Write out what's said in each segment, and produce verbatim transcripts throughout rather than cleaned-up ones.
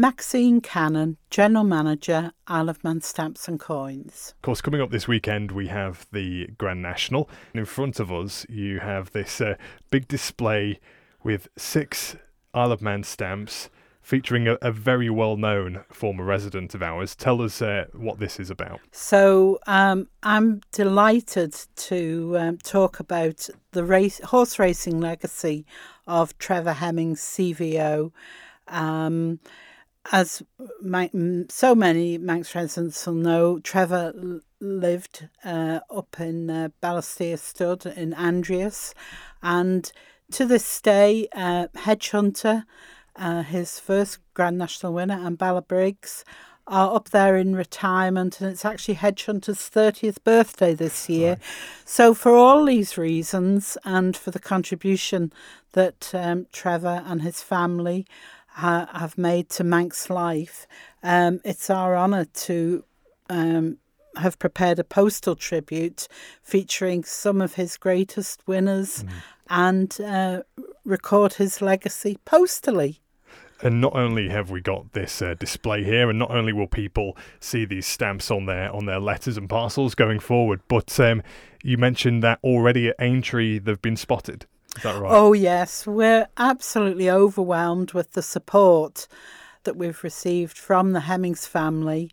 Maxine Cannon, General Manager, Isle of Man Stamps and Coins. Of course, coming up this weekend, we have the Grand National. And in front of us, you have this uh, big display with six Isle of Man stamps featuring a, a very well-known former resident of ours. Tell us uh, what this is about. So um, I'm delighted to um, talk about the race, horse racing legacy of Trevor Hemmings, C V O. Um, as my, so many Manx residents will know, Trevor l- lived uh, up in uh, Balestier Stud in Andreas, and to this day, uh, Hedge Hunter, uh, his first Grand National winner, and Bala Briggs are up there in retirement, and it's actually Hedge Hunter's thirtieth birthday this year. Right. So for all these reasons, and for the contribution that um, Trevor and his family ha- have made to Manx life, um, it's our honour to um, have prepared a postal tribute featuring some of his greatest winners mm. and uh, record his legacy postally. And not only have we got this uh, display here, and not only will people see these stamps on their on their letters and parcels going forward, but um, you mentioned that already at Aintree they've been spotted. Is that right? Oh yes, we're absolutely overwhelmed with the support that we've received from the Hemmings family,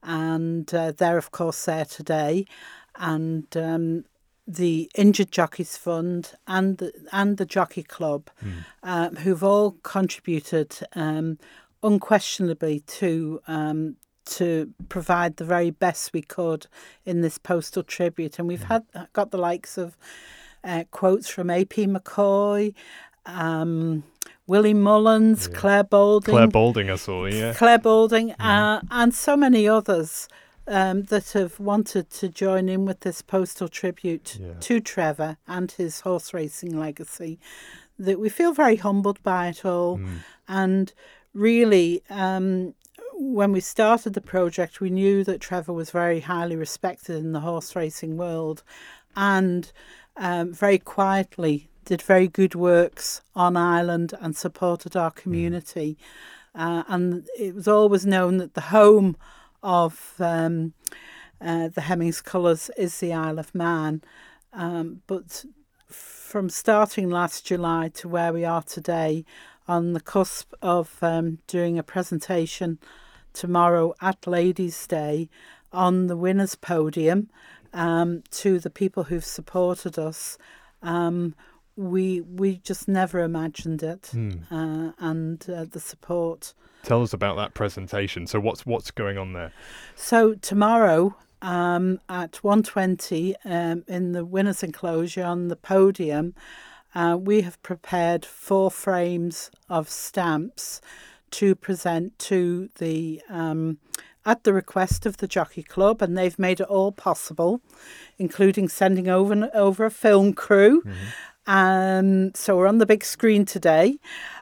and uh, they're of course there today, and um, the Injured Jockeys Fund and the, and the Jockey Club, mm. uh, who've all contributed um, unquestionably to um, to provide the very best we could in this postal tribute. And we've mm. had got the likes of uh, quotes from A P McCoy, um, Willie Mullins, yeah. Claire Balding. Claire Balding, I saw, yeah. Claire Balding, mm. uh, and so many others Um, that have wanted to join in with this postal tribute yeah. to Trevor and his horse racing legacy, that we feel very humbled by it all. Mm. And really, um, when we started the project, we knew that Trevor was very highly respected in the horse racing world, and um, very quietly did very good works on Ireland and supported our community. Mm. Uh, and it was always known that the home of um, uh, the Hemmings colours is the Isle of Man. Um, but from starting last July to where we are today, on the cusp of um, doing a presentation tomorrow at Ladies' Day on the winners' podium um, to the people who've supported us, um, we we just never imagined it. Mm. Uh, and uh, the support. Tell us about that presentation. So what's what's going on there? So tomorrow um, at one twenty um, in the winners' enclosure on the podium, uh, we have prepared four frames of stamps to present to the um, at the request of the Jockey Club, and they've made it all possible, including sending over over a film crew. Mm-hmm. Um, so we're on the big screen today.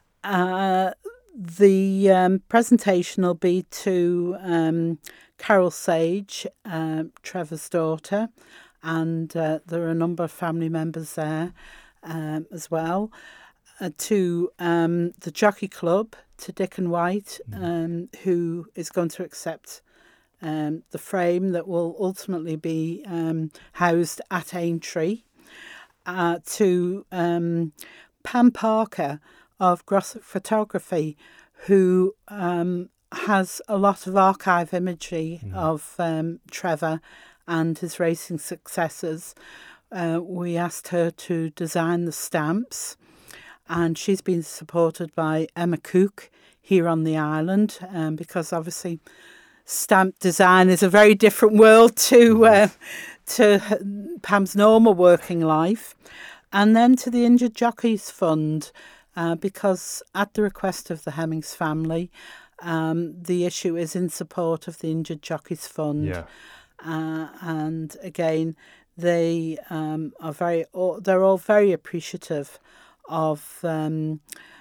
Uh, The um, presentation will be to um, Carol Sage, uh, Trevor's daughter, and uh, there are a number of family members there um, as well. Uh, to um, the Jockey Club, to Dickon White, um, who is going to accept um, the frame that will ultimately be um, housed at Aintree. Uh, to um, Pam Parker of Grosset Photography, who um, has a lot of archive imagery mm. of um, Trevor and his racing successes. Uh, we asked her to design the stamps, and she's been supported by Emma Cook here on the island, um, because obviously stamp design is a very different world to uh, to Pam's normal working life. And then to the Injured Jockeys Fund, Uh, because at the request of the Hemmings family, um, the issue is in support of the Injured Jockeys Fund. Yeah. Uh, and again, they um, are very, they're all very appreciative of um,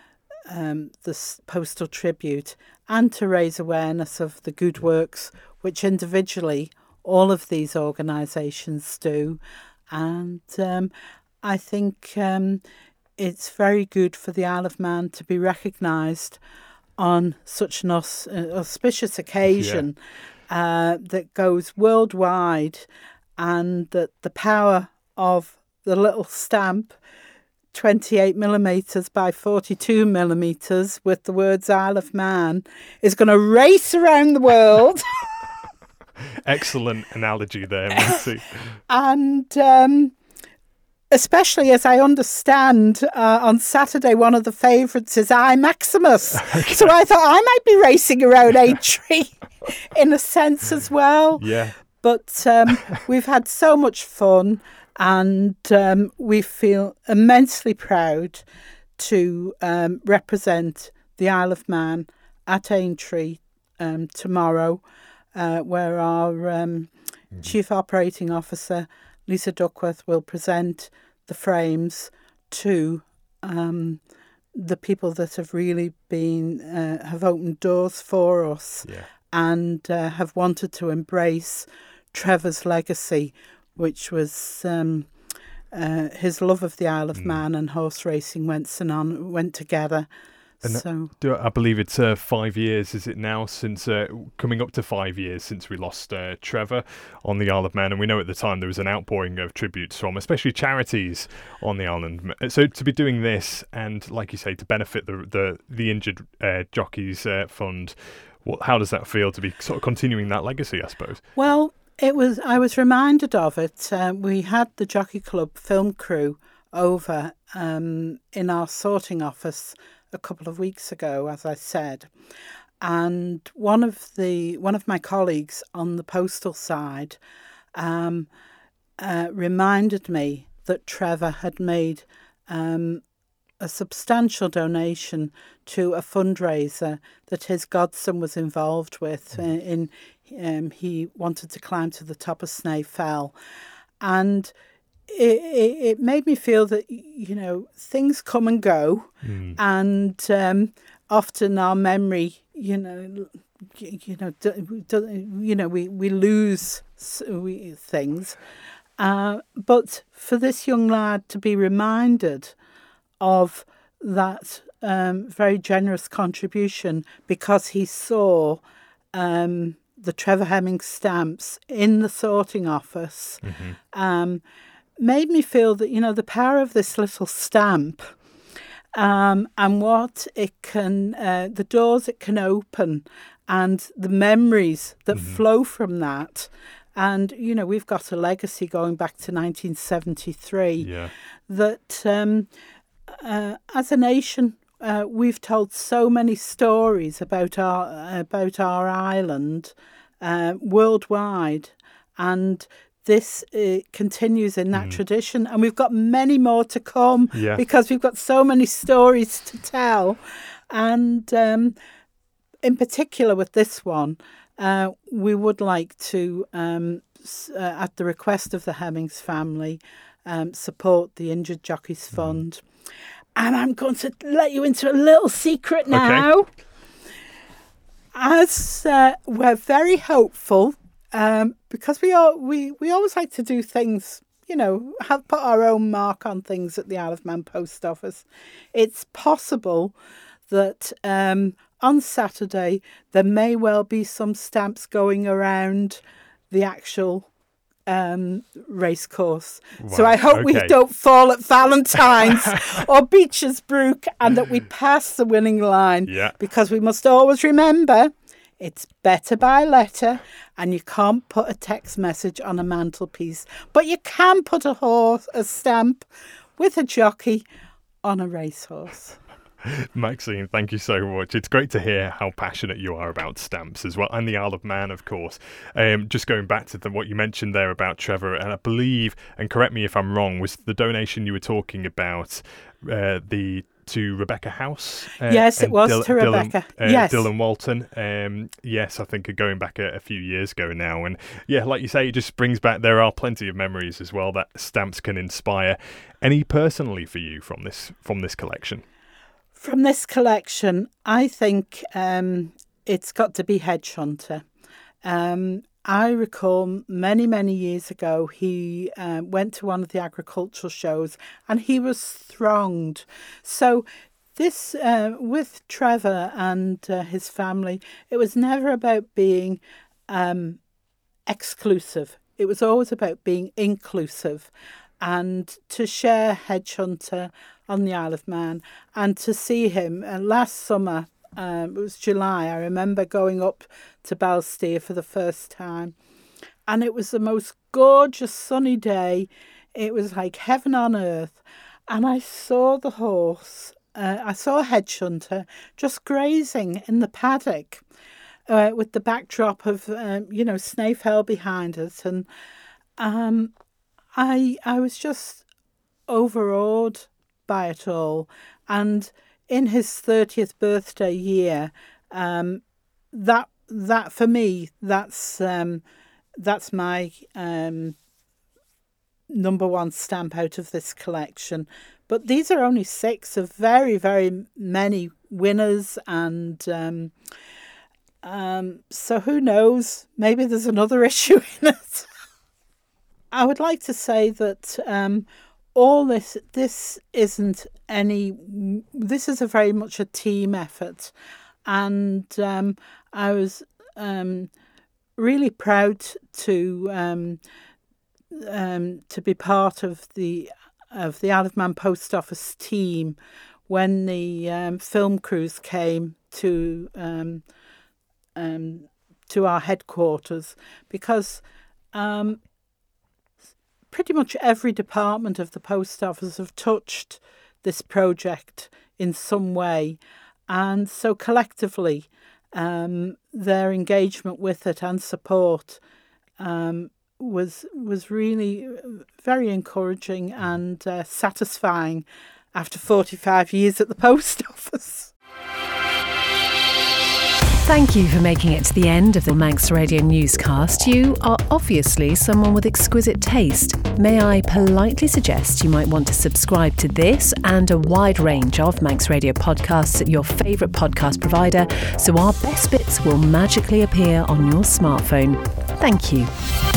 um, this postal tribute, and to raise awareness of the good works which individually all of these organisations do. And um, I think Um, it's very good for the Isle of Man to be recognised on such an aus- uh, auspicious occasion uh, that goes worldwide, and that the power of the little stamp, twenty-eight millimetres by forty-two millimetres, with the words Isle of Man, is going to race around the world. Excellent analogy there, Maxie. And um, especially as I understand, uh, on Saturday, one of the favourites is I, Maximus. Okay. So I thought I might be racing around Aintree in a sense as well. Yeah. But um, we've had so much fun, and um, we feel immensely proud to um, represent the Isle of Man at Aintree um, tomorrow, uh, where our um, mm. Chief Operating Officer, Lisa Duckworth, will present the frames to um, the people that have really been, uh, have opened doors for us yeah. and uh, have wanted to embrace Trevor's legacy, which was um, uh, his love of the Isle of mm. Man and horse racing went, on, went together. And so do, I believe it's uh, five years, is it now, since uh, coming up to five years since we lost uh, Trevor on the Isle of Man. And we know at the time there was an outpouring of tributes from especially charities on the island. So to be doing this and, like you say, to benefit the the, the injured uh, jockeys uh, fund, what, how does that feel to be sort of continuing that legacy, I suppose? Well, it was. I was reminded of it. Uh, we had the Jockey Club film crew over um, in our sorting office a couple of weeks ago, as I said, and one of the one of my colleagues on the postal side um, uh, reminded me that Trevor had made um, a substantial donation to a fundraiser that his godson was involved with. Mm. In, in um, he wanted to climb to the top of Snae Fell, and It, it, it made me feel that, you know, things come and go, mm. and um, often our memory, you know, you, you know, do, do, you know, we we lose we, things, uh, but for this young lad to be reminded of that um, very generous contribution because he saw um, the Trevor Hemmings stamps in the sorting office. Mm-hmm. Um, made me feel that, you know, the power of this little stamp um, and what it can, uh, the doors it can open and the memories that mm-hmm. flow from that. And, you know, we've got a legacy going back to nineteen seventy-three yeah. that um, uh, as a nation, uh, we've told so many stories about our, about our island uh, worldwide, and this uh, continues in that mm. tradition, and we've got many more to come yeah. because we've got so many stories to tell. And um, in particular with this one, uh, we would like to, um, uh, at the request of the Hemmings family, um, support the Injured Jockeys Fund. Mm. And I'm going to let you into a little secret now. Okay. As uh, we're very hopeful, Um, because we are we, we always like to do things, you know, have put our own mark on things at the Isle of Man Post Office. It's possible that um, on Saturday there may well be some stamps going around the actual um, race course. Wow. So I hope okay. we don't fall at Valentine's or Beecher's Brook, and that we pass the winning line. Yeah. Because we must always remember, it's better by letter, and you can't put a text message on a mantelpiece, but you can put a horse, a stamp with a jockey on a racehorse. Maxine, thank you so much. It's great to hear how passionate you are about stamps as well, and the Isle of Man, of course. Um, just going back to the, what you mentioned there about Trevor, and I believe, and correct me if I'm wrong, was the donation you were talking about uh, the to Rebecca House? Uh, yes, it was Dil- to Rebecca. Dylan, uh, yes. Dylan Walton. Um, yes, I think going back a, a few years ago now. And yeah, like you say, it just brings back, there are plenty of memories as well that stamps can inspire. Any personally for you from this from this collection? From this collection, I think um, it's got to be Hedge Hunter. Um, I recall many, many years ago, he uh, went to one of the agricultural shows and he was thronged. So this, uh, with Trevor and uh, his family, it was never about being um, exclusive. It was always about being inclusive, and to share Hedgehunter on the Isle of Man, and to see him. And last summer, um, it was July, I remember going up to Belsteer for the first time, and it was the most gorgeous sunny day. It was like heaven on earth, and I saw the horse. Uh, I saw Hedgehunter just grazing in the paddock, uh, with the backdrop of um, you know Snaefell behind us, and um, I I was just overawed by it all. And in his thirtieth birthday year, um, that that for me that's um, that's my um, number one stamp out of this collection. But these are only six of very, very many winners, and um, um, so who knows? Maybe there's another issue in it. I would like to say that um, all this this isn't any. This is a very much a team effort, and um, I was um, really proud to um, um, to be part of the. of the Isle of Man Post Office team when the um, film crews came to um, um, to our headquarters, because um, pretty much every department of the post office have touched this project in some way, and so collectively um, their engagement with it and support um, was was really very encouraging and uh, satisfying after forty-five years at the post office. Thank you for making it to the end of the Manx Radio newscast. You are obviously someone with exquisite taste. May I politely suggest you might want to subscribe to this and a wide range of Manx Radio podcasts at your favourite podcast provider, so our best bits will magically appear on your smartphone. Thank you.